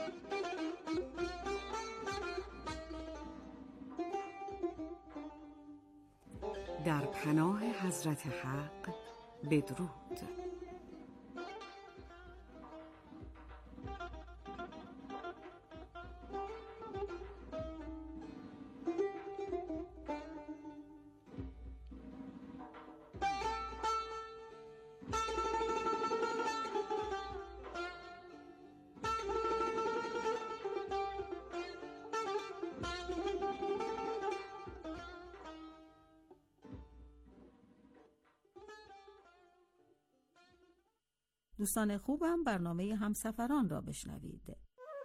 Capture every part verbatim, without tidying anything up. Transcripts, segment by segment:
در پناه حضرت حق بدرود. دوستان خوبم، برنامه همسفران را بشنوید.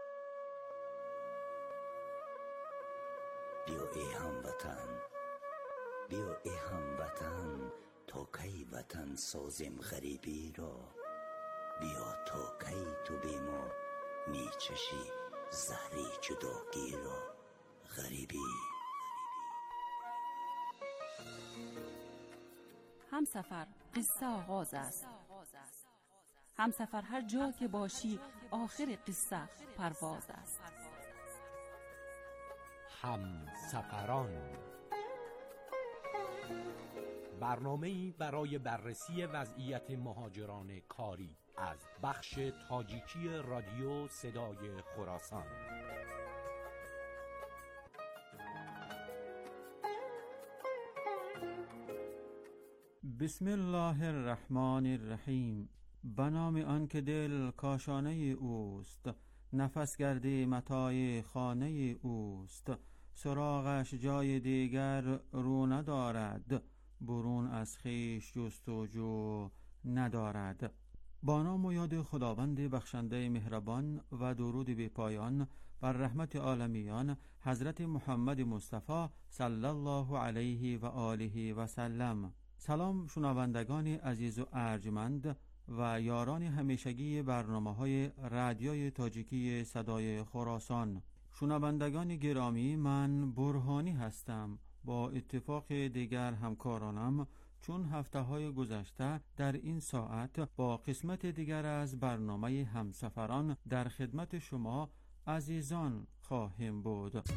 بیا ای هموطن، بیا ای هموطن، تا کی وطن سازیم غریبی را. بیا تا کی تو بی ما می چشی زهری جداگی را. غریبی همسفر قصه آغاز است. همسفر هر جا که باشی آخر قصه پرواز است. همسفران، برنامه‌ای برای بررسی وضعیت مهاجران کاری از بخش تاجیکی رادیو صدای خراسان. بسم الله الرحمن الرحیم. به نام آن که دل کاشانه اوست، نفس گردی متاع خانه اوست. سراغش جای دیگر رو ندارد، برون از خویش جستجو ندارد. با نام و یاد خداوند بخشنده مهربان و درود بی پایان بر رحمت عالمیان حضرت محمد مصطفی صلی الله علیه و آله و سلم. سلام شنوندگان عزیز و ارجمند و یاران همیشگی برنامه‌های رادیوی تاجیکی صدای خراسان. شنوندگان گرامی، من برهانی هستم. با اتفاق دیگر همکارانم چون هفته‌های گذشته در این ساعت با قسمت دیگر از برنامه همسفران در خدمت شما عزیزان خواهیم بود.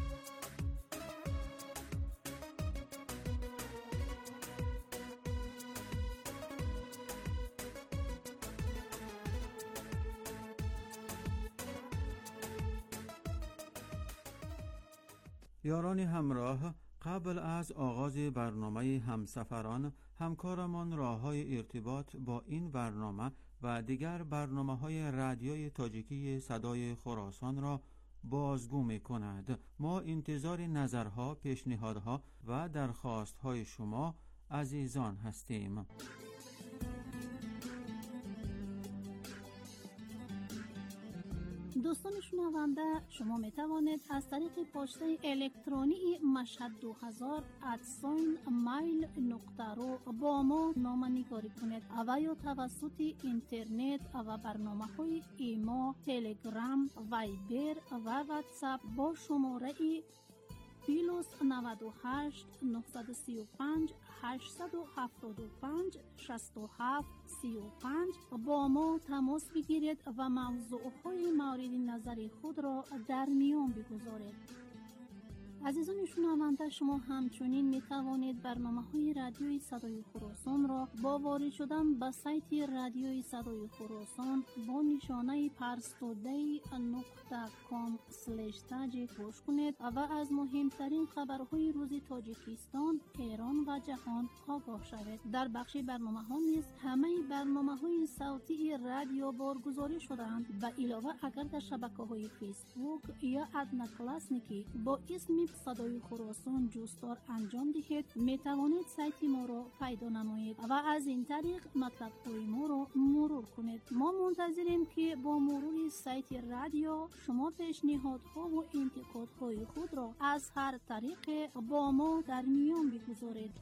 یاران همراه، قبل از آغاز برنامه همسفران همکارمان راه‌های ارتباط با این برنامه و دیگر برنامه‌های رادیوی تاجیکی صدای خراسان را بازگو می‌کند. ما انتظار نظرها، پیشنهادها و درخواست‌های شما عزیزان هستیم. دوستان شنونده، شما می توانید از طریق پسته الکترونی مشهد دو هزار ات مایل نقطه رو با ما نامه‌نگاری کنید و یا توسط اینترنت و برنامه‌های ایما، تلگرام، وایبر و واتساپ با شماره پلاس نود و هشت نهصد و سی و پنج هشتصد و هفتاد و پنج شصت و هفت سی و پنج با ما تماس بگیرید و موضوعهای مورد نظر خود را در میان بگذارید. عزیزان شنونده، شما همچنین می توانید برنامه‌های رادیوی صدای خراسان را با وارد شدن به سایت رادیوی صدای خراسان با نشانه پرستودی نقطه کام اسلش تاجیک گوش کنید و از مهمترین خبرهای روز تاجیکستان، ایران و جهان آگاه شوید. در بخش برنامه‌ها نیز همه برنامه‌های صوتی رادیو بارگذاری شده‌اند. به علاوه اگر در شبکه‌های فیسبوک یا ادنا کلاسنیکی با اسم صدای خراسان جستار انجام دهید، می توانید سایت ما را پیدا نمایید و از این طریق مطلب‌های ما را مرور کنید. ما منتظریم که با مرور سایت رادیو شما پیشنهادها و انتقادهای خود را از هر طریق با ما در میان بگذارید.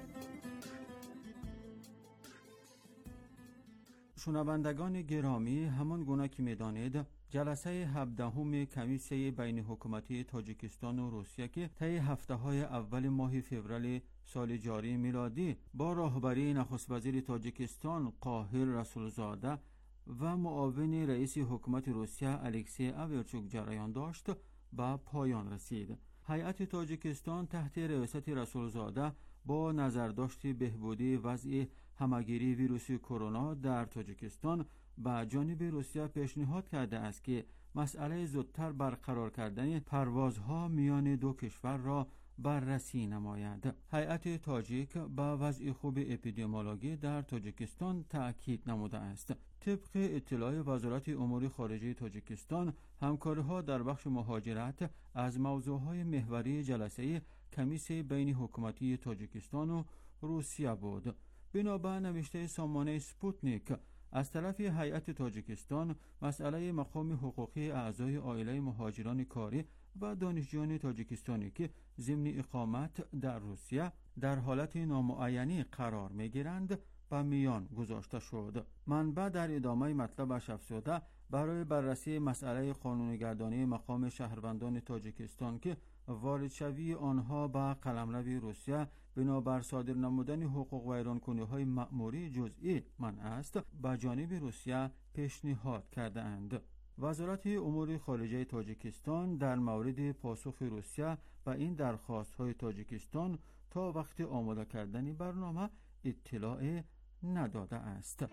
شنوندگان گرامی، همان گونه که می‌دانید جلسه هفدهم کمیسیه بین حکومتی تاجیکستان و روسیه که طی هفته‌های اول ماه فوریه سال جاری میلادی با راهبری نخست وزیر تاجیکستان قاهر رسولزاده و معاون رئیس حکومت روسیه الکسی اورچوک جریان داشت به پایان رسید. هیئت تاجیکستان تحت رئاست رسولزاده با نظرداشت بهبودی وضع همگیری ویروس کرونا در تاجیکستان به جانب روسیه پیشنهاد کرده است که مسئله زودتر برقرار کردن پروازها میان دو کشور را بررسی نماید. هیئت تاجیک به وضع خوب اپیدمیولوژی در تاجیکستان تأکید نموده است. طبق اطلاع وزارت امور خارجه تاجیکستان، همکاری‌ها در بخش مهاجرت از موضوعهای محوری جلسه کمیسیون بین حکومتی تاجیکستان و روسیه بود. بنابر نوشته سامانه سپوتنیک، از طرف هیئت تاجیکستان مسئله مقام حقوقی اعضای عائله مهاجران کاری و دانشجویان تاجیکستانی که ضمن اقامت در روسیه در حالت نامعینی قرار می‌گیرند به میان گذاشته شد. منبع در ادامه مطلبش افزوده برای بررسی مسئله قانونگردانی مقام شهروندان تاجیکستان که وارد شوی آنها به قلمرو روسیه بنابر صادر نمودن حقوق ویرانکنی‌های مأموری جزئی منع است، به جانب روسیه پیشنهاد کرده اند. وزارت امور خارجه تاجیکستان در مورد پاسخ روسیه و این درخواست‌های تاجیکستان تا وقت آماده کردن برنامه اطلاع نداده است.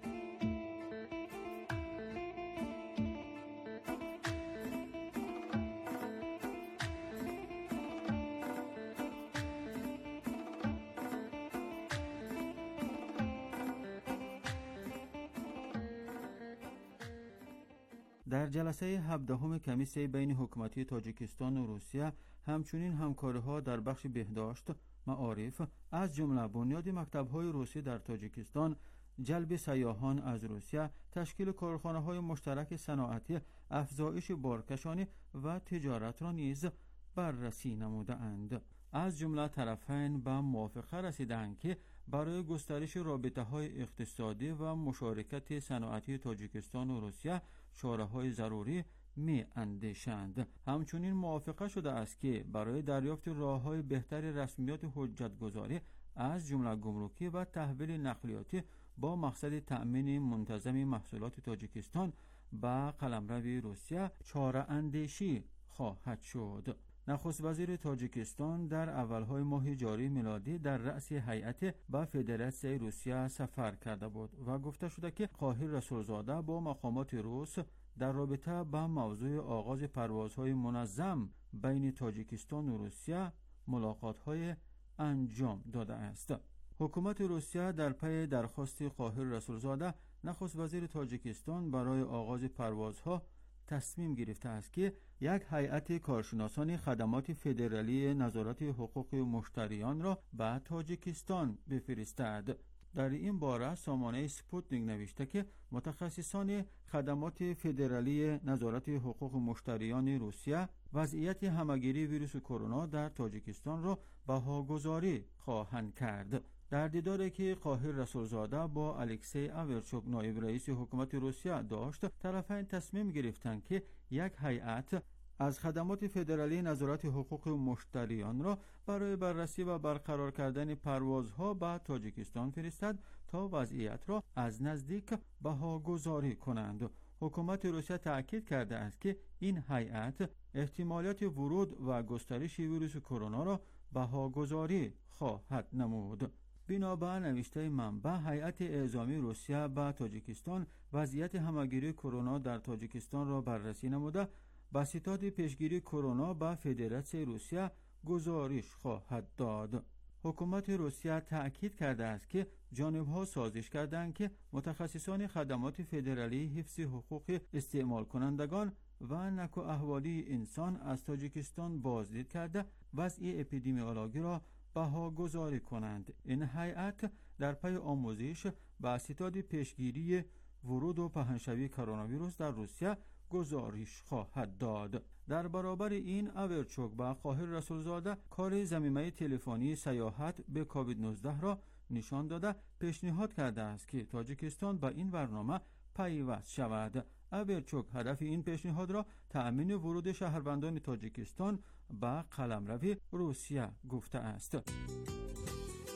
در جلسه هفدهم کمیسیون بین حکومتی تاجیکستان و روسیه همچنین همکاری‌ها در بخش بهداشت، معارف از جمله بنیاد مکتب‌های روسی در تاجیکستان، جلب سیاحان از روسیه، تشکیل کارخانه‌های مشترک صنعتی، افزایش بارکشانی و تجارت را نیز بررسی نموده‌اند. از جمله طرفین به موافقه رسیدند که برای گسترش رابطه‌های اقتصادی و مشارکت صنعتی تاجیکستان و روسیه چاره‌های ضروری می اندیشند. همچنین موافقه شده است که برای دریافت راه‌های بهتر رسمیات حجت‌گذاری از جمله گمرکی و تحویل نقلیاتی با مقصد تأمین منتظم محصولات تاجیکستان به قلمرو روسیه چاره اندیشی خواهد شد. نخست وزیر تاجیکستان در اولهای ماه جاری میلادی در رأس هیئت به فدراسیون روسیه سفر کرده بود و گفته شده که قاهر رسولزاده با مقامات روس در رابطه با موضوع آغاز پروازهای منظم بین تاجیکستان و روسیه ملاقات‌های انجام داده است. حکومت روسیه در پی درخواست قاهر رسولزاده، نخست وزیر تاجیکستان برای آغاز پروازها تصمیم گرفته است که یک هیئت کارشناسان خدمات فدرالی نظارت حقوق مشتریان را به تاجیکستان بفرستد. در این باره سامانه سپوتنیک نوشته که متخصصان خدمات فدرالی نظارت حقوق مشتریان روسیه وضعیت همگیری ویروس کرونا در تاجیکستان را بهاگذاری خواهند کرد. در دیداری که قاهر رسولزاده با الکسی اورچوک نایب رئیس حکومت روسیه داشت، طرفین تصمیم گرفتند که یک هیئت از خدمات فدرالی نظارت حقوق مشتریان را برای بررسی و برقرار کردن پروازها به تاجیکستان فرستد تا وضعیت را از نزدیک بهاگذاری کنند. حکومت روسیه تأکید کرده است که این هیئت احتمالات ورود و گسترش ویروس کرونا را بهاگذاری خواهد نمود. بنابر نوشته منبع، هیئت اعزامی روسیه به تاجیکستان وضعیت همگیری کرونا در تاجیکستان را بررسی نموده با ستاد پیشگیری کرونا به فدراسیون روسیه گزارش خواهد داد. حکومت روسیه تأکید کرده است که جانب‌ها سازش کردند که متخصصان خدمات فدرالی حفظ حقوق استعمال کنندگان و نکو احوالی انسان از تاجیکستان بازدید کرده وضع اپیدمیولوژی را بهاگذاری کنند. این هیئت در پی آموزش با ستاد پیشگیری ورود و پهنشوی کرونا ویروس در روسیه گزارش خواهد داد. در برابر این، اورچوک با قاهر رسولزاده کار ضمیمه تلفنی سیاحت به کووید نوزده را نشان داده پیشنهاد کرده است که تاجیکستان با این برنامه پیوست شود. اورچوک هدف این پیشنهاد را تأمین ورود شهروندان تاجیکستان به قلمرو روسیه گفته است.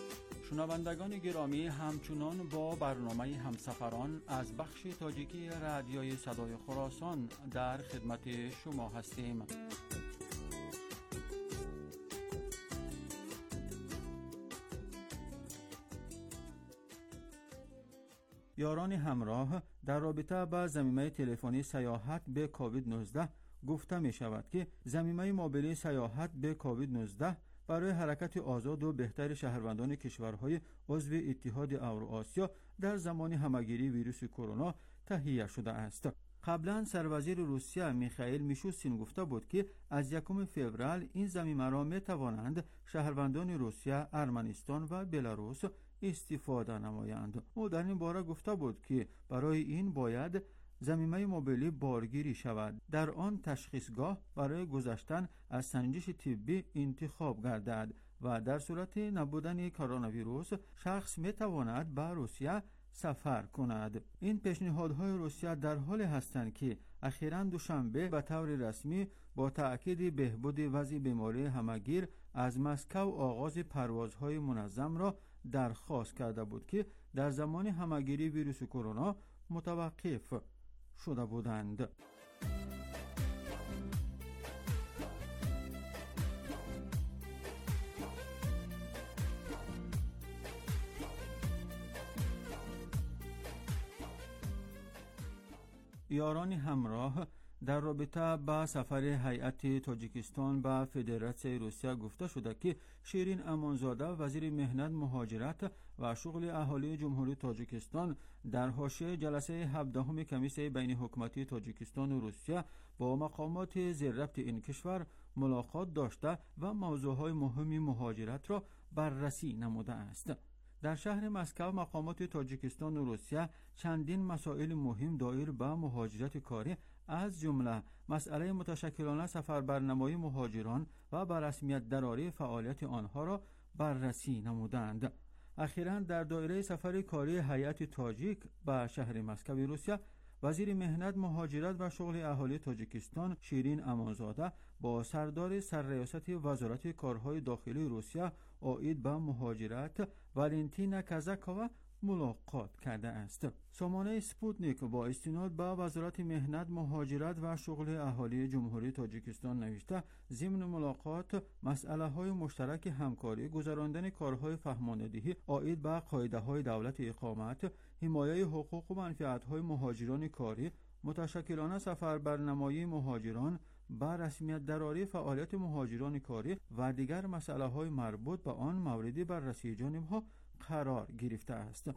شنوندگان گرامی، همچنان با برنامه همسفران از بخش تاجیکی رادیوی صدای خراسان در خدمت شما هستیم. یاران همراه، در رابطه با ضمیمه تلفنی سیاحت به کووید نوزده گفته می شود که ضمیمه مابلی سیاحت به کووید نوزده برای حرکت آزاد و بهتر شهروندان کشورهای عضو اتحاد اوراسیا در زمان همهگیری ویروس کرونا تهیه شده است. قبلا سروزیر روسیه میخائیل میشوستین گفته بود که از یکم فوریه این ضمیمه را می توانند شهروندان روسیه، ارمنستان و بلاروس استفاده نمایند. او در این باره گفته بود که برای این باید ضمیمه مابلی بارگیری شود، در آن تشخیصگاه برای گذشتن از سنجش طبی انتخاب گردد و در صورت نبودن کرونا ویروس شخص می تواند به روسیه سفر کند. این پیشنهادهای روسیه در حالی هستند که اخیراً دوشنبه به طور رسمی با تأکید بهبود وضع بیماری همهگیر از مسکو آغاز پروازهای منظم را درخواست کرده بود که در زمان همهگیری ویروس کرونا متوقف شده بودند. یاران همراه، در رابطه با سفر هیئت تاجیکستان به فدراسیون روسیه گفته شده که شیرین امانزاده وزیر مهنت، مهاجرت و شغل اهالی جمهوری تاجیکستان در حاشیه جلسه هفدهم کمیسیون بین حکومتی تاجیکستان و روسیه با مقامات زیرربط این کشور ملاقات داشته و موضوعهای مهم مهاجرت را بررسی نموده است. در شهر مسکو مقامات تاجیکستان و روسیه چندین مسائل مهم دایر به مهاجرت کاری از جمله مسئله متشکلانه سفربرنمایی مهاجران و به رسمیت درآوری فعالیت آنها را بررسی نمودند. اخیراً در دایره سفر کاری هیئت تاجیک به شهر مسکو روسیه، وزیر مهنت، مهاجرت و شغل اهالی تاجیکستان شیرین امانزاده با سردار سرریاست وزارت کارهای داخلی روسیه عاید به مهاجرت والنتینا کازاکووا ملاقات کرده است. سامانه سپوتنیک با استناد به وزارت مهنت، مهاجرت و شغل اهالی جمهوری تاجیکستان نوشته ضمن ملاقات مسئله های مشترک همکاری، گذراندن کارهای فهماندهی عاید به قاعده های دولت اقامت، حمایه حقوق و منفعت های مهاجران کاری، متشکلانه سفربرنمایی مهاجران، به رسمیت درآوری فعالیت مهاجران کاری و دیگر مسئله های مربوط به آن موردی بررسی جانبها قرار گرفته است.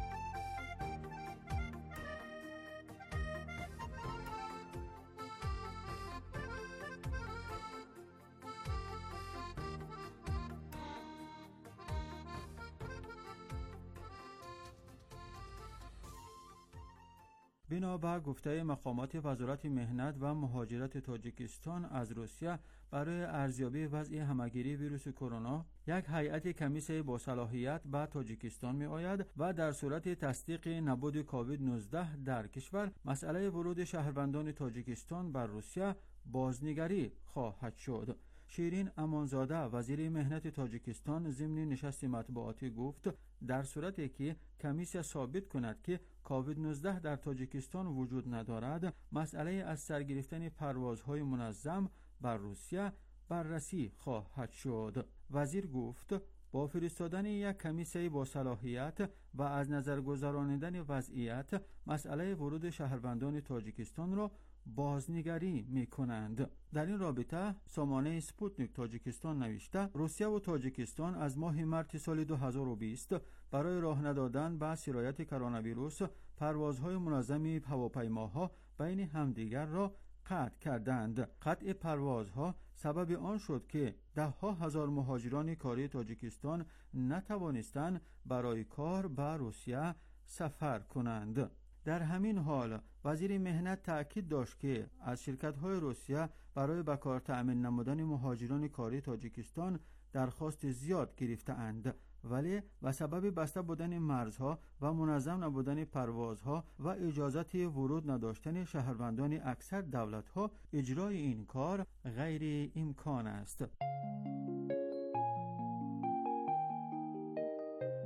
بنابر گفته مقامات وزارت مهنت و مهاجرت تاجیکستان از روسیه برای ارزیابی وضع همهگیری ویروس کرونا یک هیئت کمیسیون با صلاحیت به تاجیکستان می آید و در صورت تصدیق نبود کووید نوزده در کشور مسئله ورود شهروندان تاجیکستان بر روسیه بازنگری خواهد شد. شیرین امانزاده وزیر مهنت تاجیکستان ضمن نشست مطبوعاتی گفت در صورتی که کمیسیون ثابت کند که کووید نوزده در تاجیکستان وجود ندارد، مسئله از سرگرفتن پروازهای منظم بر روسیه بررسی خواهد شد. وزیر گفت با فرستادن یک کمیسیون با صلاحیت و از نظر گذراندن وضعیت، مسئله ورود شهروندان تاجیکستان را بازنگری می کنند. در این رابطه سامانه سپوتنیک تاجیکستان نوشته روسیه و تاجیکستان از ماه مارس سال دو هزار و بیست برای راه ندادن به سرایت کرونا ویروس پروازهای منظم هواپیماها بین همدیگر را قطع کردند. قطع پروازها سبب آن شد که ده ها هزار مهاجران کاری تاجیکستان نتوانستند برای کار به روسیه سفر کنند. در همین حال وزیر مهنت تأکید داشت که از شرکت‌های روسیه برای به کار تأمین نمودن مهاجران کاری تاجیکستان درخواست زیاد گرفته‌اند، ولی و سبب بسته بودن مرزها و منظم نبودن پروازها و اجازت ورود نداشتن شهروندان اکثر دولت‌ها اجرای این کار غیر امکان است.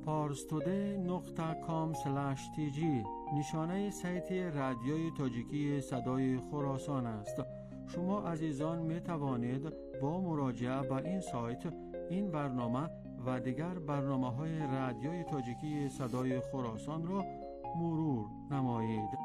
پارستوده نقطه کام سلش تی جی نشانه سایت رادیوی تاجیکی صدای خراسان است. شما عزیزان می توانید با مراجعه به این سایت این برنامه و دیگر برنامه‌های رادیوی تاجیکی صدای خراسان را مرور نمایید.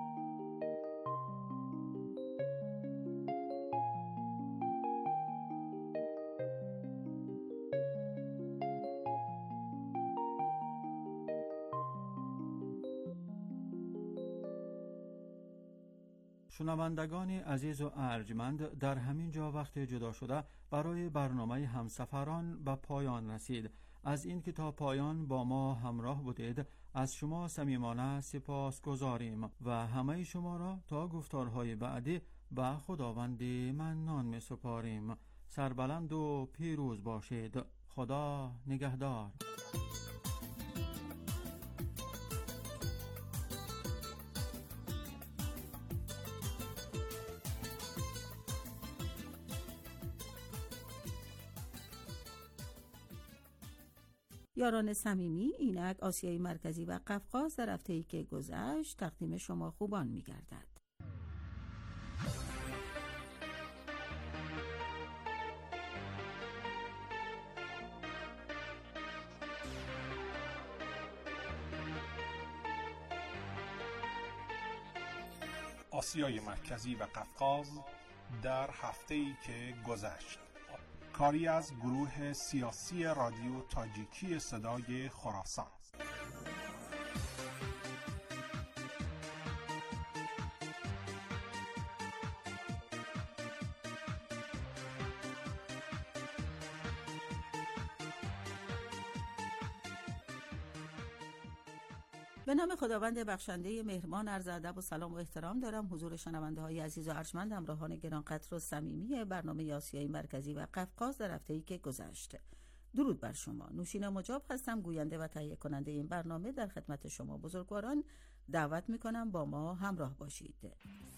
شنوندگان عزیز و ارجمند، در همین جا وقت جدا شده برای برنامه همسفران به پایان رسید. از این که تا پایان با ما همراه بودید از شما صمیمانه سپاس گذاریم و همه شما را تا گفتارهای بعدی به خداوند منان می سپاریم. سربلند و پیروز باشید. خدا نگهدار. یاران صمیمی، اینک آسیای مرکزی و قفقاز در هفته‌ای که گذشت تقدیم شما خوبان می‌گردد. آسیای مرکزی و قفقاز در هفته‌ای که گذشت، کاری از گروه سیاسی رادیو تاجیکی صدای خراسان. به نام خداوند بخشنده مهربان عرض ادب و سلام و احترام دارم حضور شنونده های عزیز و ارجمند، همراهان گرانقدر و صمیمی برنامه آسیای مرکزی و قفقاز در هفته‌ای که گذشت. درود بر شما. نوشین مجاب هستم، گوینده و تهیه کننده این برنامه. در خدمت شما بزرگواران دعوت میکنم با ما همراه باشید.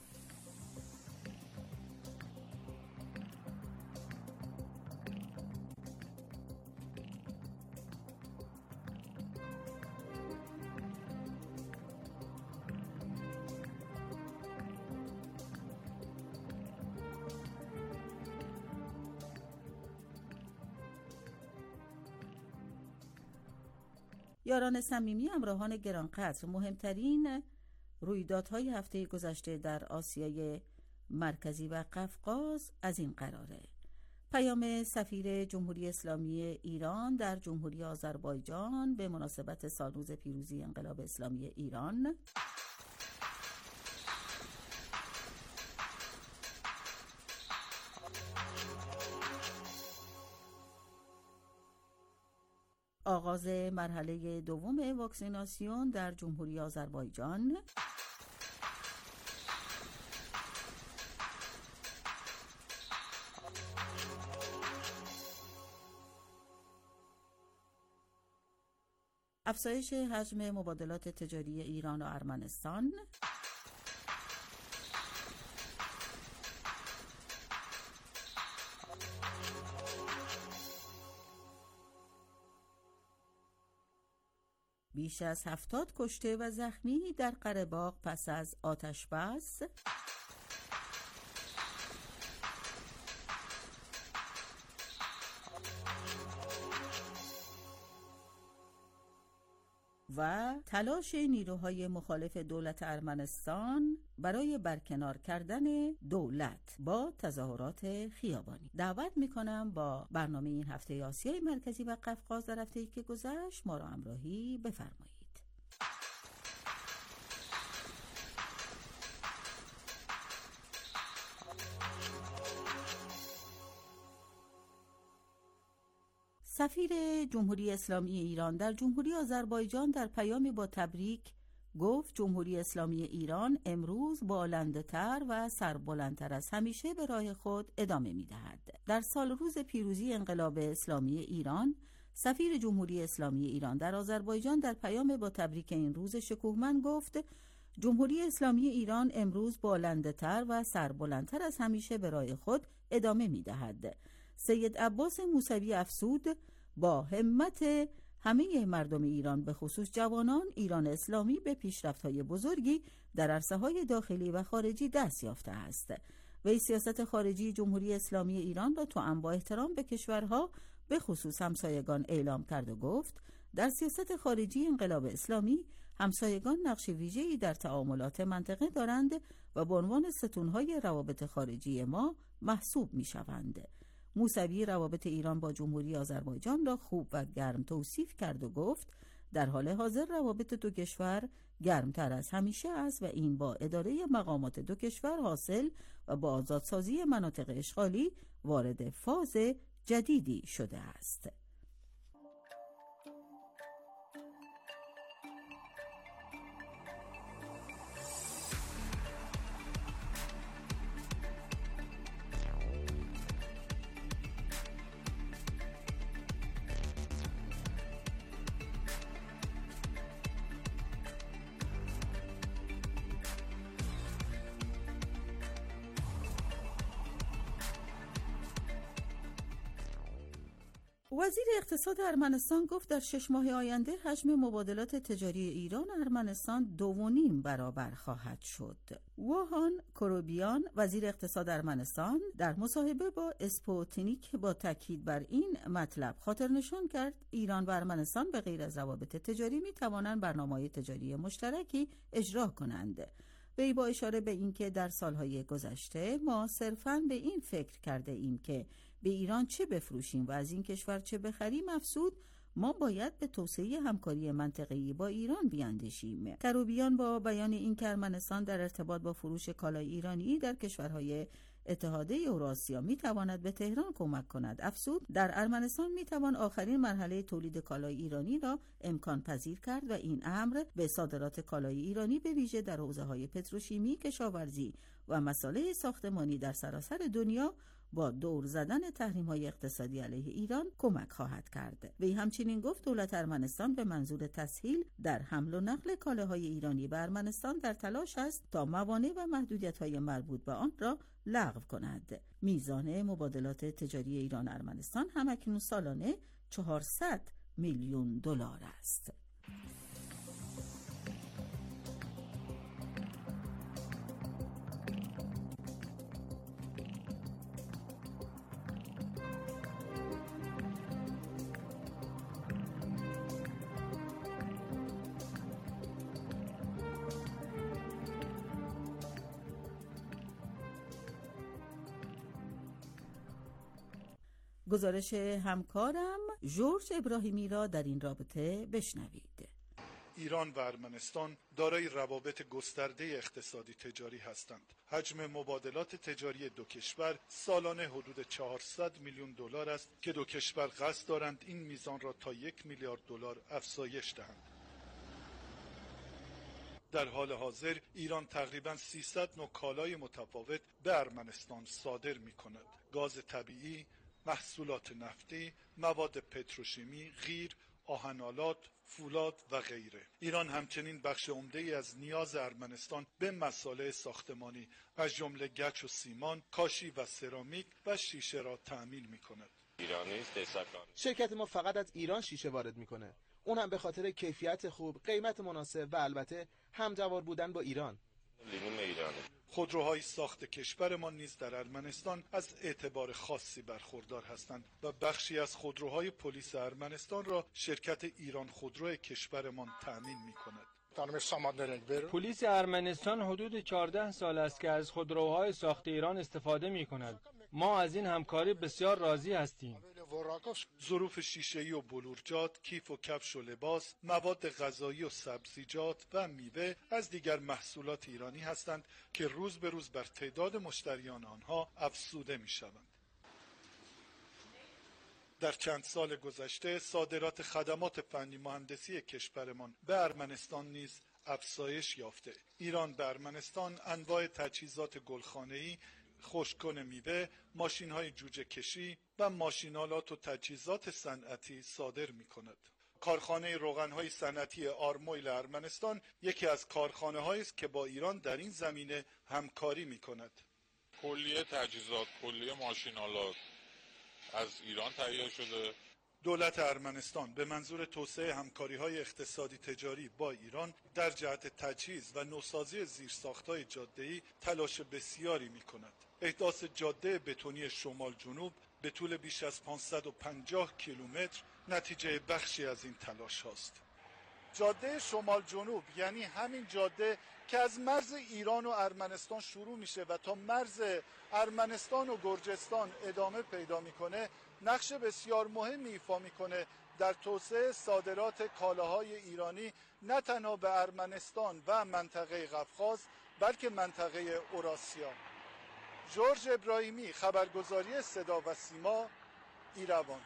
یاران صمیمی، همراهان گرانقدر، مهمترین رویدادهای هفته گذشته در آسیای مرکزی و قفقاز از این قراره: پیام سفیر جمهوری اسلامی ایران در جمهوری آذربایجان به مناسبت سالروز پیروزی انقلاب اسلامی ایران، آغاز مرحله دوم واکسیناسیون در جمهوری آذربایجان، افزایش حجم مبادلات تجاری ایران و ارمنستان، بیش از هفتاد کشته و زخمی در قره باغ پس از آتش بس، و تلاش نیروهای مخالف دولت ارمنستان برای برکنار کردن دولت با تظاهرات خیابانی. دعوت میکنم با برنامه این هفته آسیای مرکزی و قفقاز در هفته‌ای که گذشت ما را همراهی بفرمایید. سفیر جمهوری اسلامی ایران در جمهوری آذربایجان در پیامی با تبریک گفت جمهوری اسلامی ایران امروز بالندتر و سربلندتر از همیشه به راه خود ادامه می‌دهد. در سال روز پیروزی انقلاب اسلامی ایران، سفیر جمهوری اسلامی ایران در آذربایجان در پیام با تبریک این روز شکوهمند گفت جمهوری اسلامی ایران امروز بالندتر و سربلندتر از همیشه به راه خود ادامه می‌دهد. سید عباس موسوی افسود با همت همه مردم ایران به خصوص جوانان ایران اسلامی به پیشرفت‌های بزرگی در عرصه‌های داخلی و خارجی دست یافته است. وی سیاست خارجی جمهوری اسلامی ایران را توأم با احترام به کشورها به خصوص همسایگان اعلام کرد و گفت در سیاست خارجی انقلاب اسلامی همسایگان نقش ویژه‌ای در تعاملات منطقه دارند و به عنوان ستون‌های روابط خارجی ما محسوب می‌شوند. موسوی روابط ایران با جمهوری آذربایجان را خوب و گرم توصیف کرد و گفت در حال حاضر روابط دو کشور گرمتر از همیشه است و این با اداره مقامات دو کشور حاصل و با آزادسازی مناطق اشغالی وارد فاز جدیدی شده است. وزیر اقتصاد ارمنستان گفت در شش ماه آینده حجم مبادلات تجاری ایران و ارمنستان دو و نیم برابر خواهد شد. واهان کوروبیان وزیر اقتصاد ارمنستان در مصاحبه با اسپوتنیک با تاکید بر این مطلب خاطر نشان کرد ایران و ارمنستان به غیر از روابط تجاری می توانند برنامه‌های تجاری مشترکی اجرا کنند. وی با اشاره به اینکه در سالهای گذشته ما صرفاً به این فکر کرده ایم که به ایران چه بفروشیم و از این کشور چه بخریم افزود ما باید به توسعه همکاری منطقه‌ای با ایران بیاندیشیم. کروبیان با بیان این که ارمنستان در ارتباط با فروش کالای ایرانی در کشورهای اتحادیه اوراسیا می تواند به تهران کمک کند افزود در ارمنستان می توان آخرین مرحله تولید کالای ایرانی را امکان پذیر کرد و این امر به صادرات کالای ایرانی به ویژه در حوزه‌های پتروشیمی، کشاورزی و مسائل ساختمانی در سراسر دنیا با دور زدن تحریم‌های اقتصادی علیه ایران کمک خواهد کرد. وی همچنین گفت دولت ارمنستان به منظور تسهیل در حمل و نقل کالاهای ایرانی به ارمنستان در تلاش است تا موانع و محدودیت‌های مربوط به آن را لغو کند. میزان مبادلات تجاری ایران ارمنستان همکنون سالانه چهارصد میلیون دلار است. گزارش همکارم جورج ابراهیمی را در این رابطه بشنوید. ایران و ارمنستان دارای روابط گسترده اقتصادی تجاری هستند. حجم مبادلات تجاری دو کشور سالانه حدود چهارصد میلیون دلار است که دو کشور قصد دارند این میزان را تا یک میلیارد دلار افزایش دهند. در حال حاضر ایران تقریباً سیصد نوع کالای متفاوت به ارمنستان صادر می کند. گاز طبیعی، محصولات نفتی، مواد پتروشیمی، قیر، آهن‌آلات، فولاد و غیره. ایران همچنین بخش عمده‌ای از نیاز ارمنستان به مسائل ساختمانی از جمله گچ و سیمان، کاشی و سرامیک و شیشه را تأمین می‌کند. شرکت ما فقط از ایران شیشه وارد می‌کنه. اون هم به خاطر کیفیت خوب، قیمت مناسب و البته همجوار بودن با ایران. خودروهای ساخت کشورمان نیز در ارمنستان از اعتبار خاصی برخوردار هستند و بخشی از خودروهای پلیس ارمنستان را شرکت ایران خودرو کشورمان تأمین می‌کند. پلیس ارمنستان حدود چهارده سال است که از خودروهای ساخت ایران استفاده می‌کند. ما از این همکاری بسیار راضی هستیم. ظروف شیشه‌ای و بلورجات، کیف و کفش و لباس، مواد غذایی و سبزیجات و میوه از دیگر محصولات ایرانی هستند که روز به روز بر تعداد مشتریان آنها افزوده می‌شوند. در چند سال گذشته صادرات خدمات فنی مهندسی کشورمان به ارمنستان نیز افزایش یافته. ایران به ارمنستان انواع تجهیزات گلخانه‌ای، خشک‌کن میوه، ماشین‌های جوجه کشی و ماشین‌آلات و تجهیزات صنعتی صادر می‌کند. کارخانه روغن‌های صنعتی آرمویل ارمنستان یکی از کارخانه‌هایی است که با ایران در این زمینه همکاری می‌کند. کلیه تجهیزات، کلیه ماشین‌آلات از ایران تهیه شده دولت ارمنستان به منظور توسعه همکاری‌های اقتصادی تجاری با ایران در جهت تجهیز و نوسازی زیرساخت‌های جاده‌ای تلاش بسیاری می‌کند. احداث جاده بتونی شمال جنوب به طول بیش از پانصد و پنجاه کیلومتر نتیجه بخشی از این تلاش هاست. جاده شمال جنوب یعنی همین جاده که از مرز ایران و ارمنستان شروع میشه و تا مرز ارمنستان و گرجستان ادامه پیدا میکنه، نقش بسیار مهمی ایفا میکنه در توسعه صادرات کالاهای ایرانی نه تنها به ارمنستان و منطقه قفقاز بلکه منطقه اوراسیا. جورج ابراهیمی، خبرگزاری صدا و سیما، ایروان.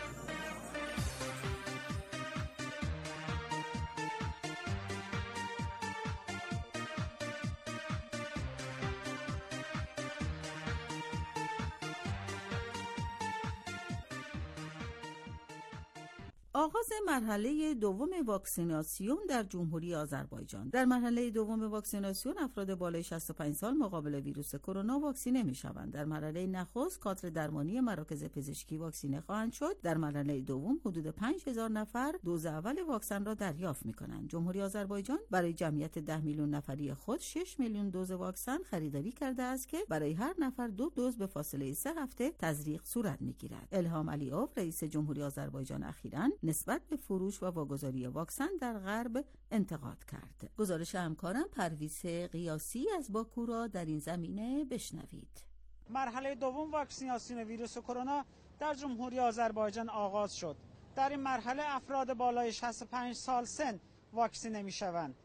آغاز مرحله دوم واکسیناسیون در جمهوری آذربایجان. در مرحله دوم واکسیناسیون افراد بالای شصت و پنج سال مقابل ویروس کرونا واکسینه می‌شوند. در مرحله نخست کادر درمانی مراکز پزشکی واکسینه خواهند شد. در مرحله دوم حدود پنج هزار نفر دوز اول واکسن را دریافت می‌کنند. جمهوری آذربایجان برای جمعیت ده میلیون نفری خود شش میلیون دوز واکسن خریداری کرده است که برای هر نفر دو دوز به فاصله سه هفته تزریق صورت می‌گیرد. الهام علیوف رئیس جمهوری آذربایجان اخیراً نسبت به فروش و واگذاری واکسن در غرب انتقاد کرد. گزارش همکارم پرویز قیاسی از باکو را در این زمینه بشنوید. مرحله دوم واکسیناسیون ویروس کرونا در جمهوری آذربایجان آغاز شد. در این مرحله افراد بالای شصت و پنج سال سن واکسینه می‌شوند.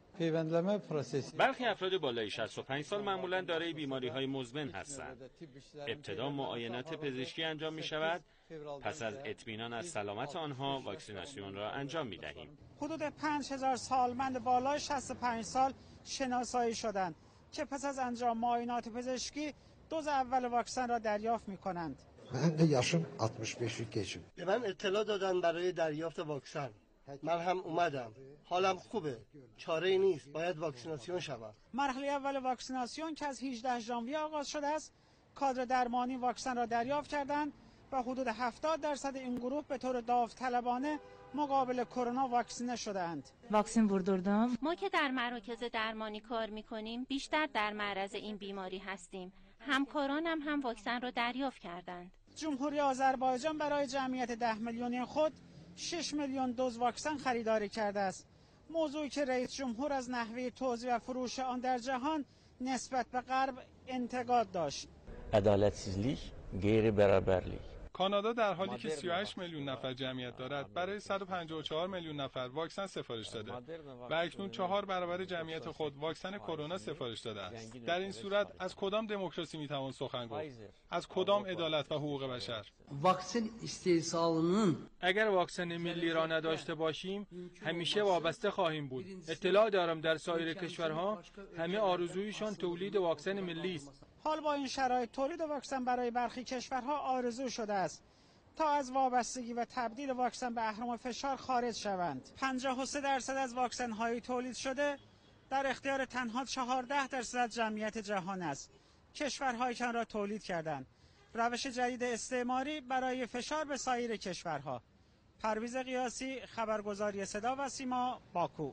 برخی افراد بالای شصت و پنج سال معمولاً دارای بیماری‌های مزمن هستند. ابتدا معاینات پزشکی انجام می‌شود، پس از اطمینان از سلامت آنها واکسیناسیون را انجام می‌دهیم. حدود پنج هزار سالمند بالای شصت و پنج سال شناسایی شدند که پس از انجام معاینات پزشکی دوز اول واکسن را دریافت می‌کنند. من yaşım altmış beşi geçim. به من اطلاع دادن برای دریافت واکسن. من هم اومدم. حالم خوبه. چاره‌ای نیست. باید واکسیناسیون شوم. مرحله اول واکسیناسیون که از هجدهم ژانویه آغاز شده است، کادر درمانی واکسن را دریافت کردند و حدود هفتاد درصد این گروه به طور داوطلبانه مقابل کرونا واکسینه شدند. واکسن وردوردم. ما که در مراکز درمانی کار می‌کنیم، بیشتر در معرض این بیماری هستیم. همکارانم هم واکسن را دریافت کردند. جمهوری آذربایجان برای جمعیت ده میلیونی خود شش میلیون دوز واکسن خریداری کرده است. موضوعی که رئیس جمهور از نحوه توزیع و فروش آن در جهان نسبت به غرب انتقاد داشت. عدالتسizlik، غیر برابرlik. کانادا در حالی که سی و هشت میلیون نفر جمعیت دارد برای صد و پنجاه و چهار میلیون نفر واکسن سفارش داده و اکنون چهار برابر جمعیت خود واکسن کرونا سفارش داده است. در این صورت از کدام دموکراسی میتوان سخن گفت؟ از کدام عدالت و حقوق بشر؟ واکسن استیصالının اگر واکسن ملی را نداشته باشیم همیشه وابسته خواهیم بود. اطلاع دارم در سایر کشورها همه آرزویشان تولید واکسن ملی است. حال با این شرایط تولید واکسن برای برخی کشورها آرزو شده است تا از وابستگی و تبدیل واکسن به اهرم فشار خارج شوند. پنجاه و سه درصد از واکسن های تولید شده در اختیار تنها چهارده درصد جمعیت جهان است. کشورهایی که آن را تولید کردند. روش جدید استعماری برای فشار به سایر کشورها. پرویز قیاسی، خبرگزاری صدا و سیما، باکو.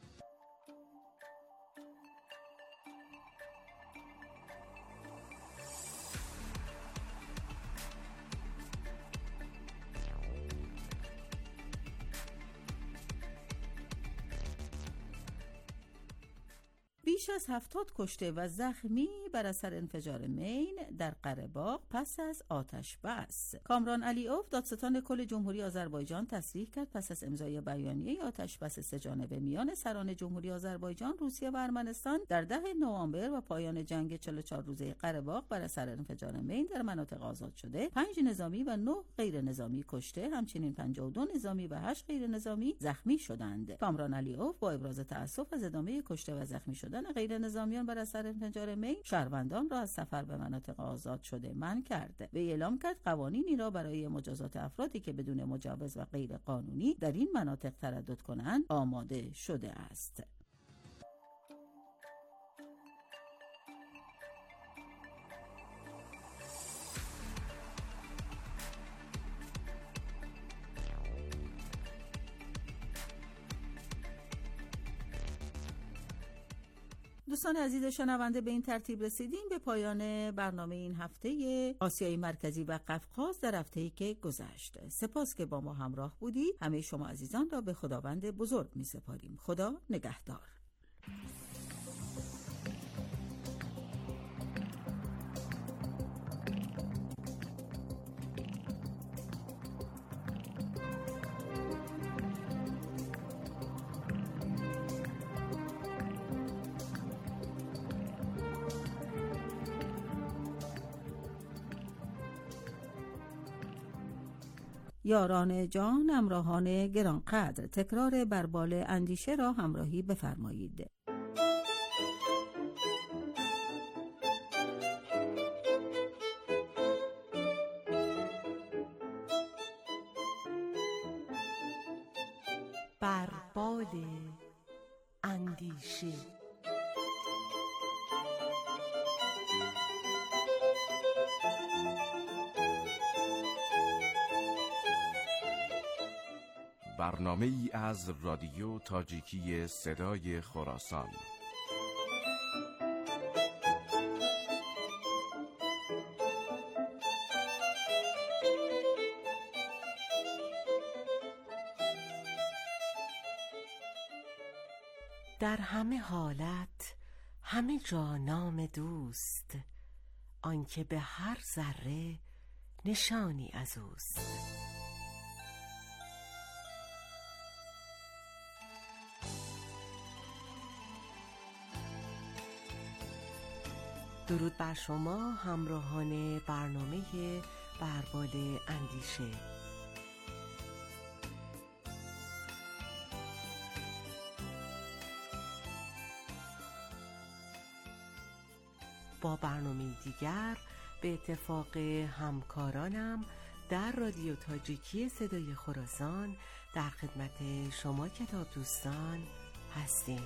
بیش از هفتاد کشته و زخمی بر اثر انفجار مین در قره‌باغ پس از آتش بس. کامران علیوف دادستان کل جمهوری آذربایجان تصریح کرد پس از امضای بیانیه آتش بس سه‌جانبه میان سران جمهوری آذربایجان، روسیه و ارمنستان در ده نوامبر و پایان جنگ چهل و چهار روزه قره‌باغ بر اثر انفجار مین در مناطق آزاد شده پنج نظامی و نه غیر نظامی کشته، همچنین پنجاه و دو نظامی و هشت غیر نظامی زخمی شدند. کامران علیوف با ابراز تأسف از ادامه کشته و زخمی شدن غیر نظامیان بر اثر انفجار مین شهروندان را از سفر به مناطق آزاد شده منع کرد. وی اعلام کرد قوانینی را برای مجازات افرادی که بدون مجوز و غیر قانونی در این مناطق تردد کنند آماده شده است. دوستان عزیز شنونده، به این ترتیب رسیدیم به پایان برنامه این هفته آسیای مرکزی و قفقاز در هفته‌ای که گذشت. سپاس که با ما همراه بودید. همه شما عزیزان را به خداوند بزرگ می سپاریم. خدا نگهدار. یاران جان، همراهان گرانقدر، تکرار بربال اندیشه را همراهی بفرمایید. بربال اندیشه. برنامه ای از رادیو تاجیکی صدای خراسان. در همه حالت همه جا نام دوست، آنکه به هر ذره نشانی از اوست. درود بر شما همراهان برنامه بربال اندیشه. با برنامه دیگر به اتفاق همکارانم در رادیو تاجیکی صدای خراسان در خدمت شما کتاب دوستان هستیم.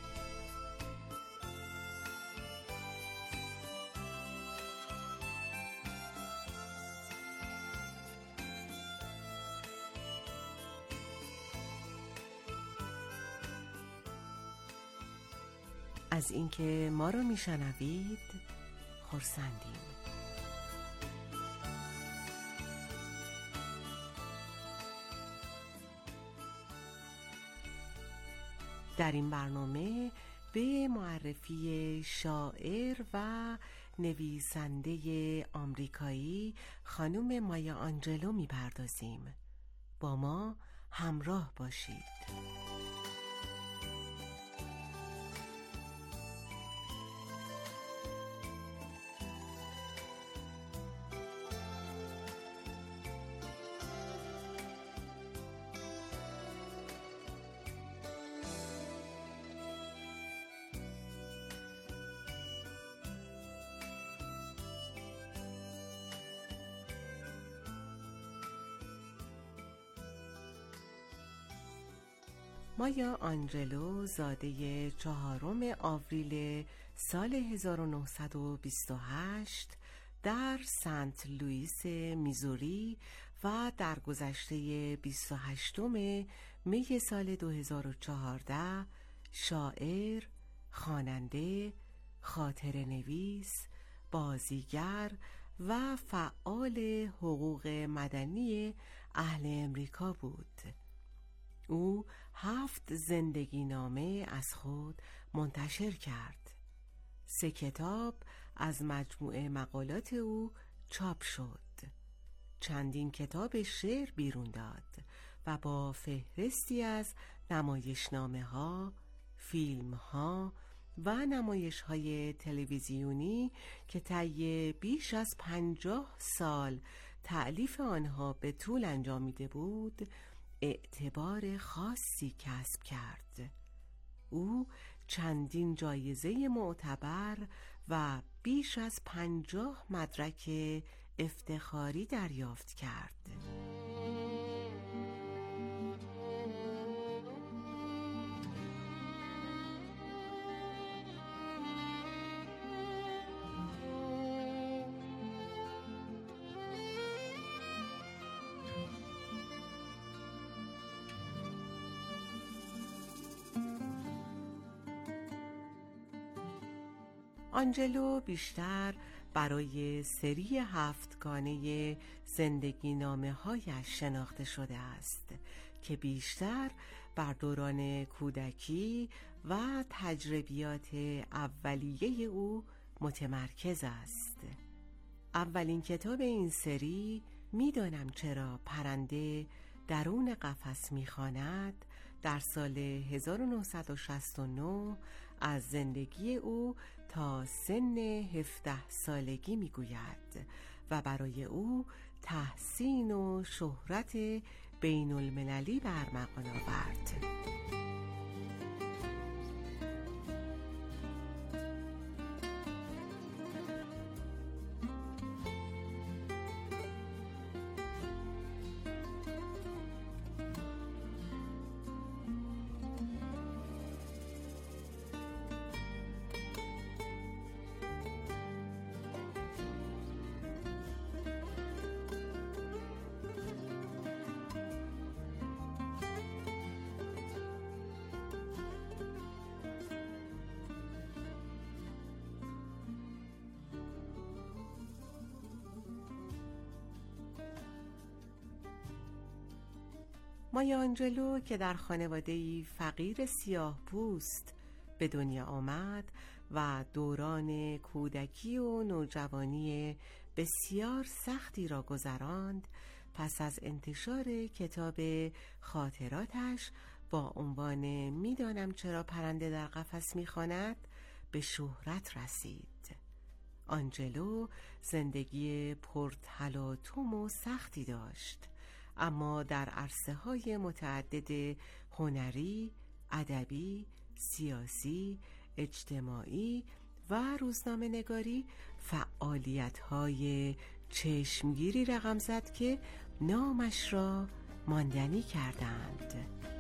از اینکه ما رو میشنوید خرسندیم. در این برنامه به معرفی شاعر و نویسنده آمریکایی خانم مایا آنجلو میپردازیم. با ما همراه باشید. مایا آنجلو زاده چهارم آوریل سال هزار و نهصد و بیست و هشت در سنت لوئیس میزوری و در گذشته بیست و هشتم می سال دو هزار و چهارده شاعر، خواننده، خاطره نویس، بازیگر و فعال حقوق مدنی اهل امریکا بود. او هفت زندگی نامه از خود منتشر کرد. سه کتاب از مجموعه مقالات او چاپ شد. چندین کتاب شعر بیرون داد و با فهرستی از نمایشنامه ها، فیلم ها و نمایش های تلویزیونی که طی بیش از پنجاه سال تألیف آنها به طول انجامیده بود اعتبار خاصی کسب کرد. او چندین جایزه معتبر و بیش از پنجاه مدرک افتخاری دریافت کرد. آنجلو بیشتر برای سری هفتگانه زندگی نامه هایش شناخته شده است که بیشتر بر دوران کودکی و تجربیات اولیه او متمرکز است. اولین کتاب این سری میدانم چرا پرنده درون قفس میخواند در سال هزار و نهصد و شصت و نه از زندگی او تا سن هفده سالگی میگوید و برای او تحسین و شهرت بین المللی برمغان آورد. مایا آنجلو که در خانواده‌ای فقیر سیاه پوست به دنیا آمد و دوران کودکی و نوجوانی بسیار سختی را گذراند، پس از انتشار کتاب خاطراتش با عنوان میدانم چرا پرنده در قفس میخواند به شهرت رسید. آنجلو زندگی پرتلاطم و سختی داشت، اما در عرصه‌های متعدد هنری، ادبی، سیاسی، اجتماعی و روزنامه نگاری فعالیت‌های چشمگیری رقم زد که نامش را ماندنی کردند.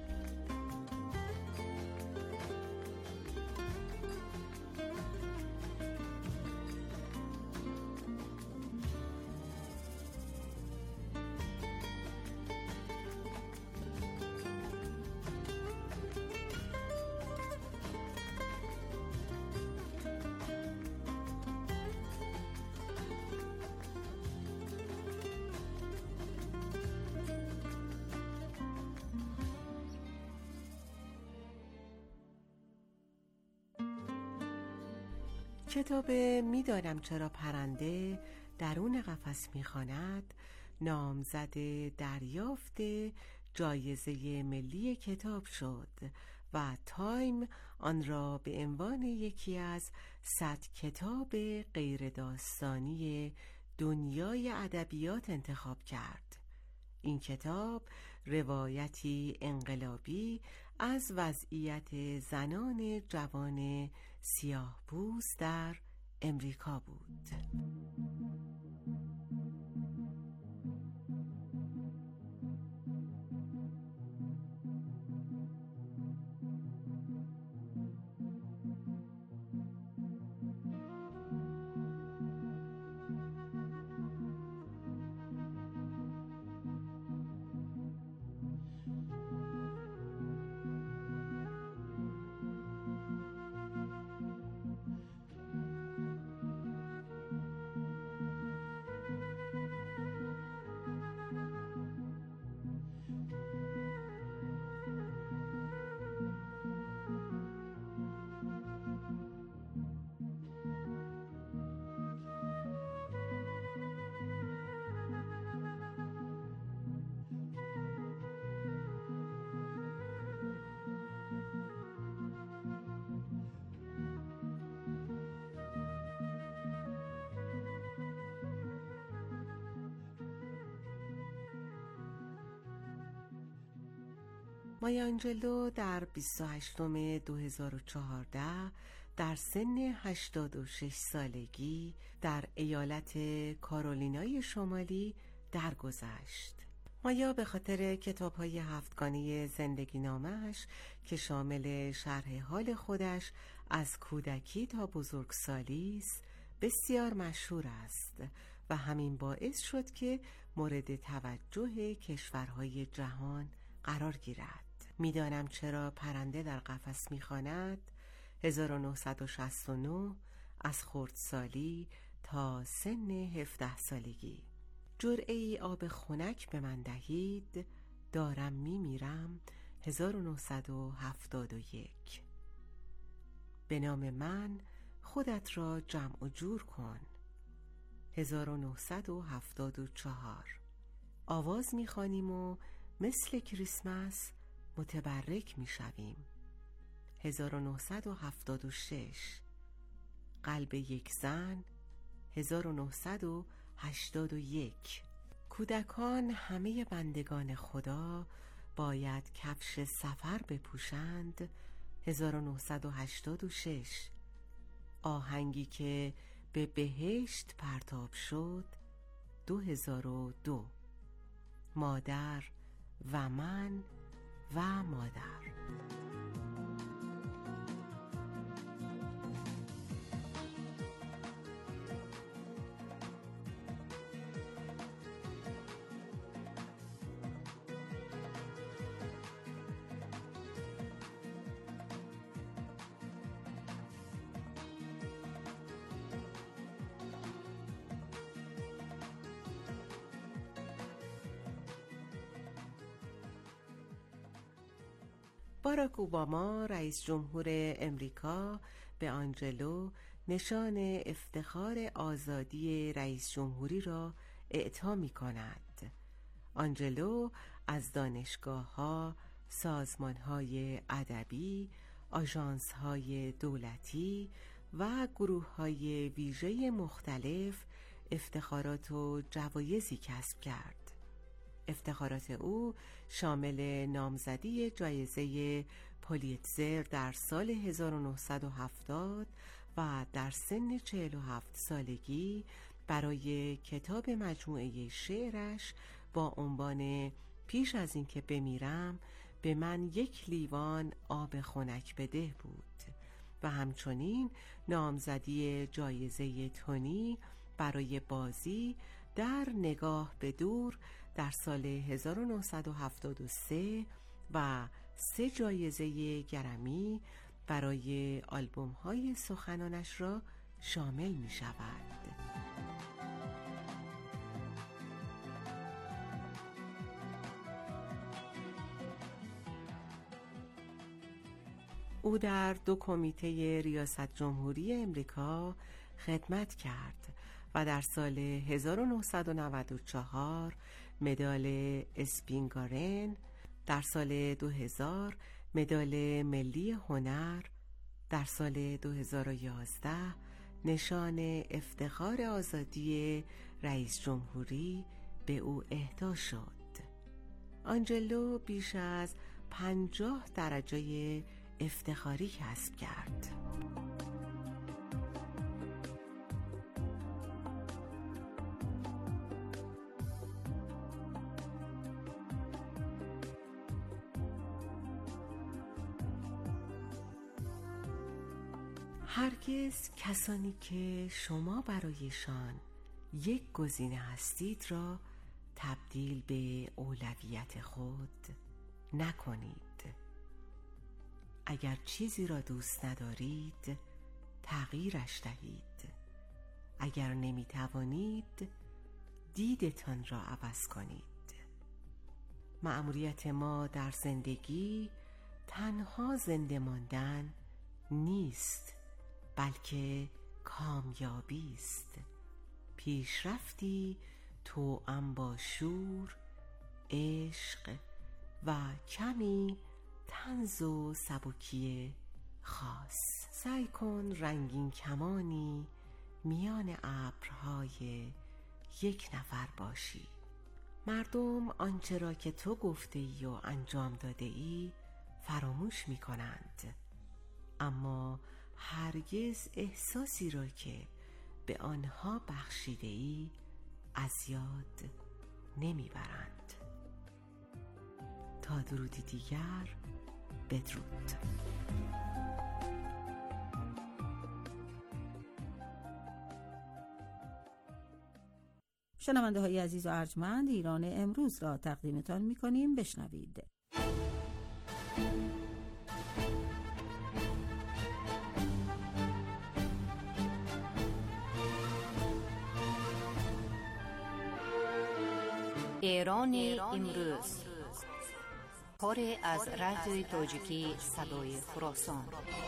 کتاب میدانم چرا پرنده درون قفس میخواند نامزد دریافت جایزه ملی کتاب شد و تایم آن را به عنوان یکی از صد کتاب غیر داستانی دنیای ادبیات انتخاب کرد. این کتاب روایتی انقلابی از وضعیت زنان جوان سیاه‌پوست در امریکا بود. مایا آنجلو در بیست و هشتم دو هزار و چهارده در سن هشتاد و شش سالگی در ایالت کارولینای شمالی درگذشت. مایا به خاطر کتاب‌های هفتگانه زندگی نامش که شامل شرح حال خودش از کودکی تا بزرگسالی است بسیار مشهور است و همین باعث شد که مورد توجه کشورهای جهان قرار گیرد. میدانم چرا پرنده در قفس میخواند هزار و نهصد و شصت و نه از خردسالی تا سن هفده سالگی. جرعه ای آب خنک به من دهید، دارم میمیرم. هزار و نهصد و هفتاد و یک. به نام من خودت را جمع و جور کن. هزار و نهصد و هفتاد و چهار. آواز میخوانیم و مثل کریسمس متبرک میشویم. هزار و نهصد و هفتاد و شش. قلب یک زن. هزار و نهصد و هشتاد و یک. کودکان همه بندگان خدا باید کفش سفر بپوشند. هزار و نهصد و هشتاد و شش. آهنگی که به بهشت پرتاب شد. دو هزار و دو. مادر و من و مادر. باراک اوباما رئیس جمهور امریکا به آنجلو نشان افتخار آزادی رئیس جمهوری را اعطا می کند. آنجلو از دانشگاه‌ها، سازمان‌های ادبی، آژانس‌های دولتی و گروه‌های ویژه مختلف افتخارات و جوایزی کسب کرد. افتخارات او شامل نامزدی جایزه پولیتزر در سال هزار و نهصد و هفتاد و در سن چهل و هفت سالگی برای کتاب مجموعه شعرش با عنوان پیش از اینکه بمیرم به من یک لیوان آب خنک بده بود و همچنین نامزدی جایزه تونی برای بازی در نگاه به دور در سال هزار و نهصد و هفتاد و سه و سه جایزه گرمی برای آلبوم‌های سخنانش را شامل می شود. او در دو کمیته ریاست جمهوری امریکا خدمت کرد و در سال هزار و نهصد و نود و چهار مدال اسپینگارن، در سال دو هزار مدال ملی هنر، در سال دو هزار و یازده نشان افتخار آزادی رئیس جمهوری به او اهدا شد. آنجلو بیش از پنجاه درجه افتخاری کسب کرد. هرگز کسانی که شما برایشان یک گزینه هستید را تبدیل به اولویت خود نکنید. اگر چیزی را دوست ندارید تغییرش دهید. اگر نمی توانید دیدتان را عوض کنید. مأموریت ما در زندگی تنها زنده ماندن نیست، بلکه کامیابی است. پیشرفتی توأم با شور، عشق و کمی طنز و سبکی خاص. سعی کن رنگین کمانی میان ابرهای یک نفر باشی. مردم آنچه را که تو گفته ای و انجام داده ای فراموش می کنند، اما هرگز احساسی را که به آنها بخشیده ای از یاد نمی برند. تا درودی دیگر، بدرود. شنونده های عزیز و ارجمند، ایران امروز را تقدیمتان می کنیم. بشنوید. ایران امروز، کاری از رادیوی تاجیکی صدای خراسان.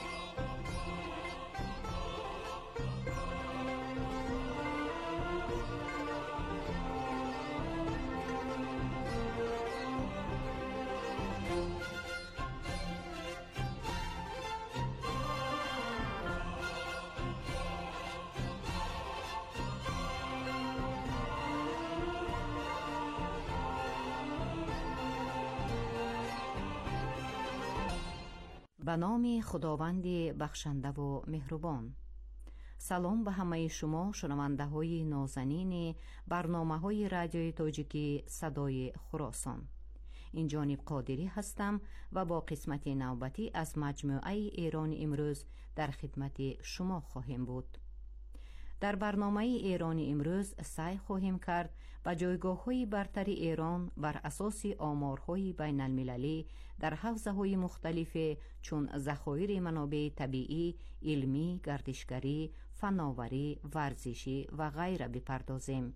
به نام خداوند بخشنده و مهربان. سلام به همه شما شنونده های نازنین برنامه های رادیوی تاجیکی صدای خراسان. این جانب قادری هستم و با قسمت نوبتی از مجموعه ایران امروز در خدمت شما خواهیم بود. در برنامه ایران امروز سعی خواهیم کرد به جایگاه‌های برتر ایران بر اساس آمارهای بین المللی در حوزه‌های مختلف چون ذخایر منابع طبیعی، علمی، گردشگری، فناوری، ورزشی و غیره بپردازیم.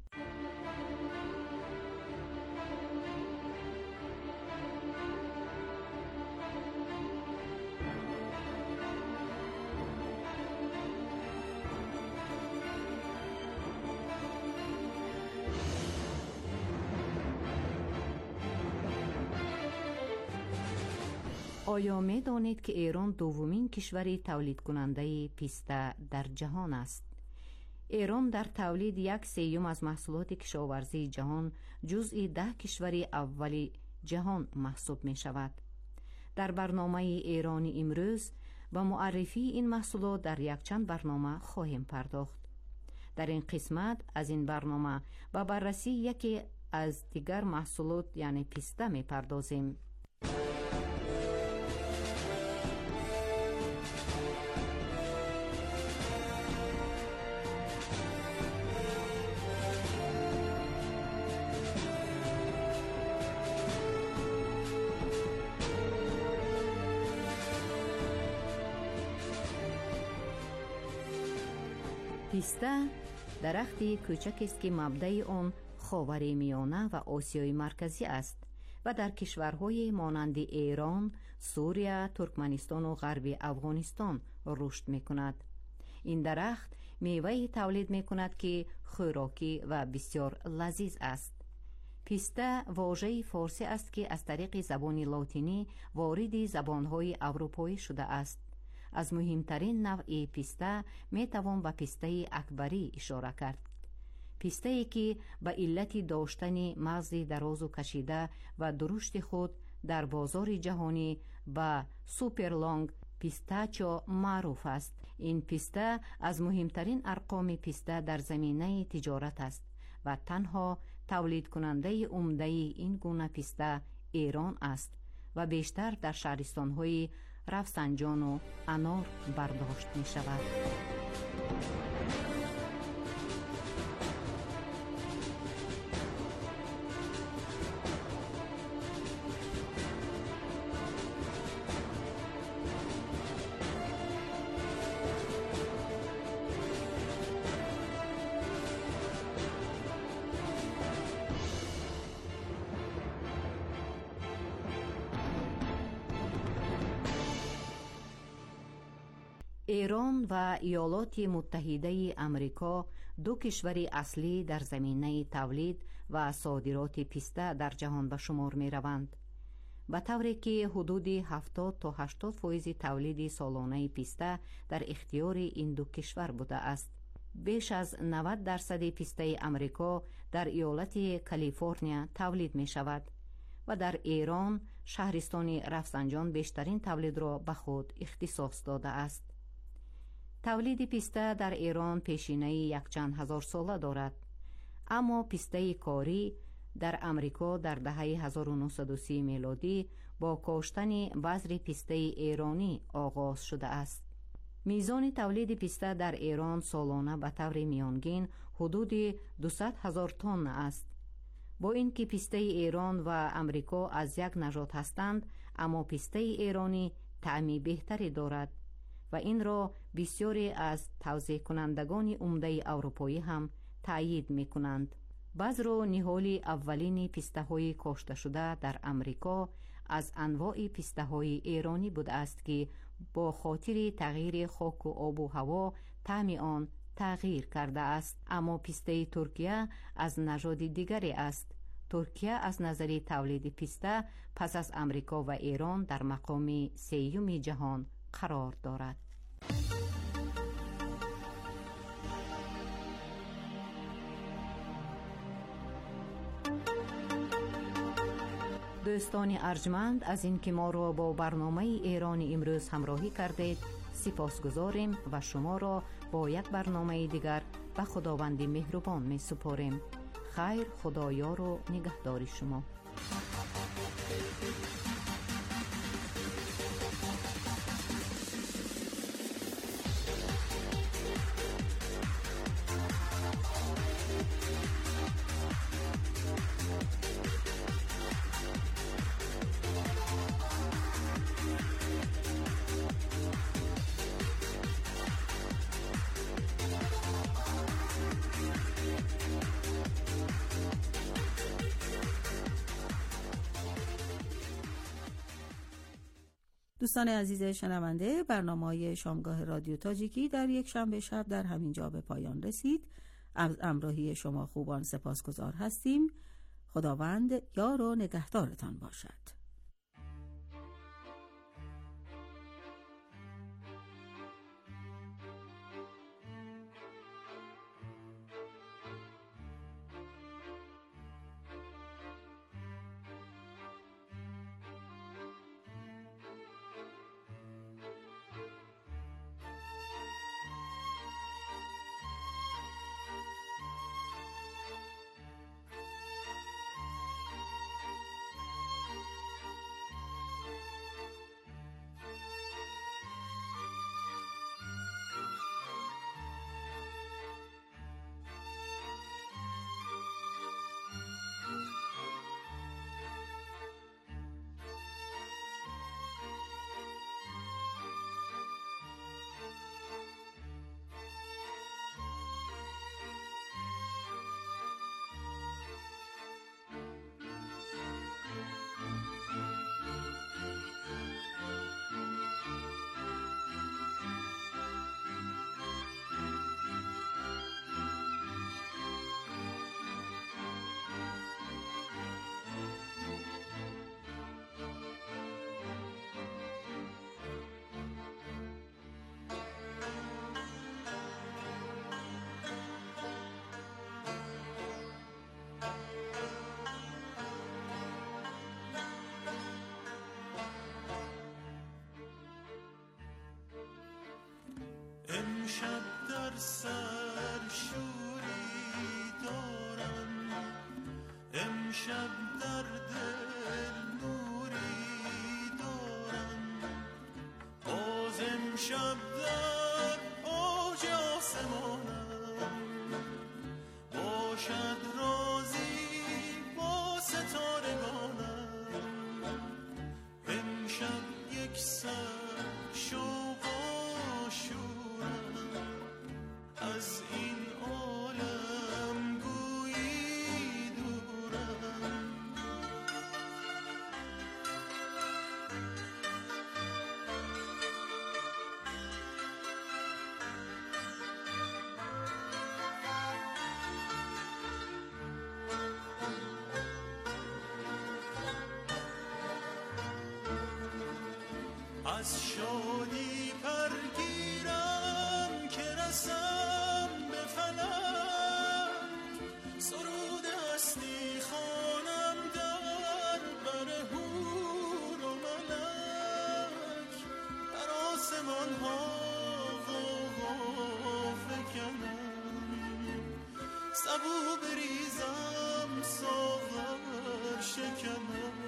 آیا می دانید که ایران دومین کشوری تولید کننده پیسته در جهان است؟ ایران در تولید یک سوم از محصولات کشاورزی جهان جزء ده کشوری اولی جهان محسوب می شود. در برنامه ایران امروز با معرفی این محصولات در یک چند برنامه خواهیم پرداخت. در این قسمت از این برنامه با بررسی یکی از دیگر محصولات یعنی پیسته می پردازیم. پیسته درختی کوچک است که مبدأ آن خاور میانه و آسیای مرکزی است و در کشورهای مانند ایران، سوریه، ترکمنستان و غرب افغانستان رشد می‌کند. این درخت میوه تولید می‌کند که خوراکی و بسیار لذیذ است. پیسته واژه فارسی است که از طریق زبان لاتینی وارد زبان‌های اروپایی شده است. از مهمترین نوع پیسته می توان به پیسته اکبری اشاره کرد. پیسته که به علت داشتن مغز دراز و کشیده و درشت خود در بازار جهانی به سوپر لانگ پیستاچو معروف است. این پیسته از مهمترین ارقام پیسته در زمینه تجارت است و تنها تولید کننده عمده این گونه پیسته ایران است و بیشتر در شهرستان‌های رفسنجان و انار برداشت می شود. ایران و ایالات متحده آمریکا دو کشور اصلی در زمینه تولید و صادرات پیسته در جهان به شمار می روند. به طوری که حدود هفتاد تا هشتاد فیصد تولید سالانه پیسته در اختیار این دو کشور بوده است. بیش از نود درصد پیسته آمریکا در ایالت کالیفرنیا تولید می شود و در ایران شهرستان رفسنجان بیشترین تولید را به خود اختصاص داده است. تولید پیسته در ایران پیشینه یک چند هزار ساله دارد، اما پیسته کاری در امریکا در دهه هزار و نهصد و سی میلادی با کاشتن بذر پیسته ایرانی آغاز شده است. میزان تولید پیسته در ایران سالانه به طور میانگین حدود دویست هزار تن است. با اینکه پیسته ایران و امریکا از یک نژاد هستند، اما پیسته ایرانی طعمی بهتری دارد و این را بسیاری از توزیع کنندگان عمده اروپایی هم تأیید می کنند. بذر و نهال اولین پیسته های کاشته شده در امریکا از انواع پیسته های ایرانی بوده است که با خاطر تغییر خاک و آب و هوا طعم آن تغییر کرده است. اما پیسته ترکیه از نژاد دیگری است. ترکیه از نظر تولید پیسته پس از امریکا و ایران در مقام سوم جهان قرار دارد. دوستان ارجمند از اینکه ما را با برنامه ایران امروز همراهی کردید سپاسگزاریم و شما را با یک برنامه دیگر به خداوند مهربان می سپاریم. خیر، خدایار و نگهداری شما. دوستان عزیز شنونده، برنامه‌های شامگاه رادیو تاجیکی در یک شنبه شب در همین جا به پایان رسید. از همراهی شما خوبان سپاسگزار هستیم. خداوند یار و نگهدارتان باشد. امشب در سر شوری دارم، امشب در دل نوری دارم، باز امشب در اوج آسمانم باشد رازی با ستارگانم. امشب یک سر شوق و شورم از این عالم گویی دورم. از شادی پرگیرم که رسم به فلک، سرود هستی خوانم در بر حور و ملک، در آسمان ها غوغا فکنم، سبو بریزم ساغر شکنم.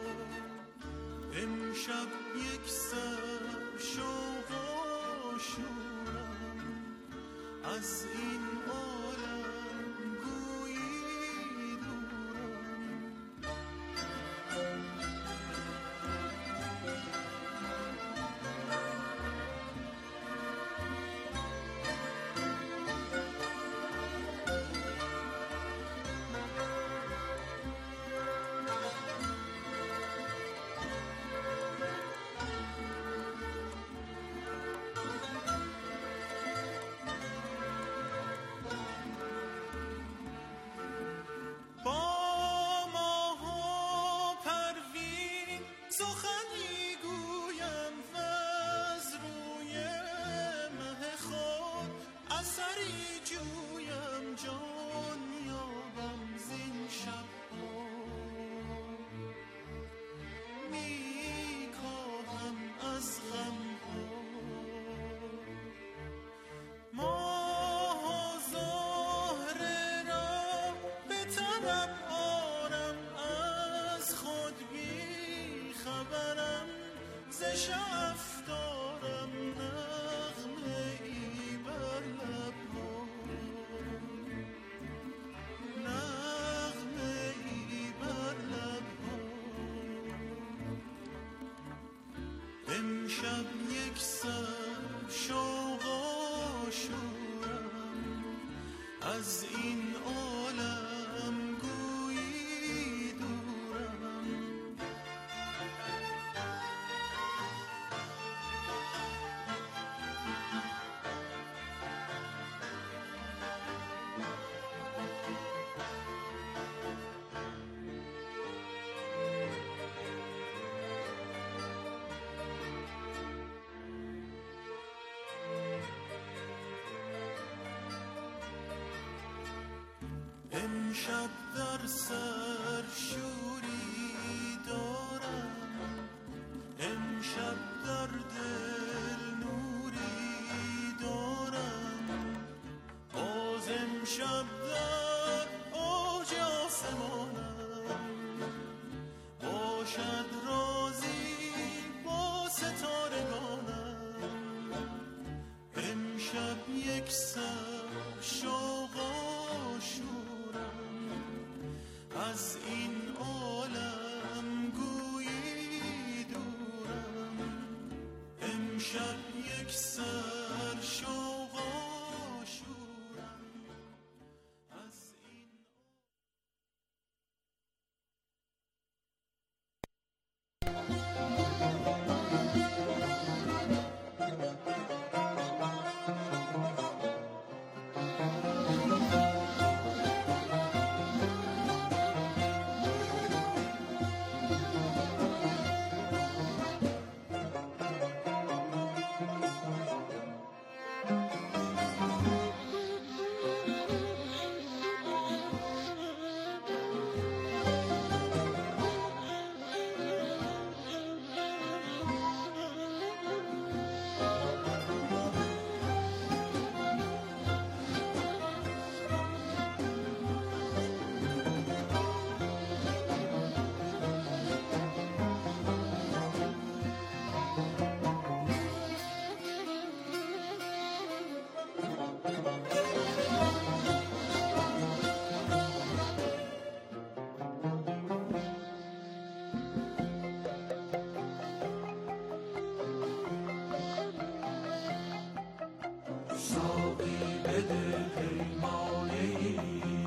امشب یک سر شوق و شورم از این عالم گویی دورم. یک سر شوق و شورم از این عالم گویی دورم امشب در سر شوری دارم، امشب در دل نوری دارم، باز امشب در اوج آسمانم باشد رازی با ستارگانم. امشب یک سر شوق و شورم از این عالم گویی دورم. امشب یک سر شوق و شورم از این ساقی بده پیمانه‌ای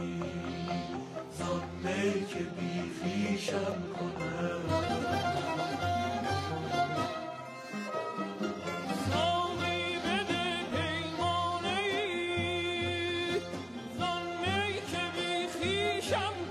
زان می که بی خویشم کنه. ساقی بده پیمانه‌ای زان می که بی خویشم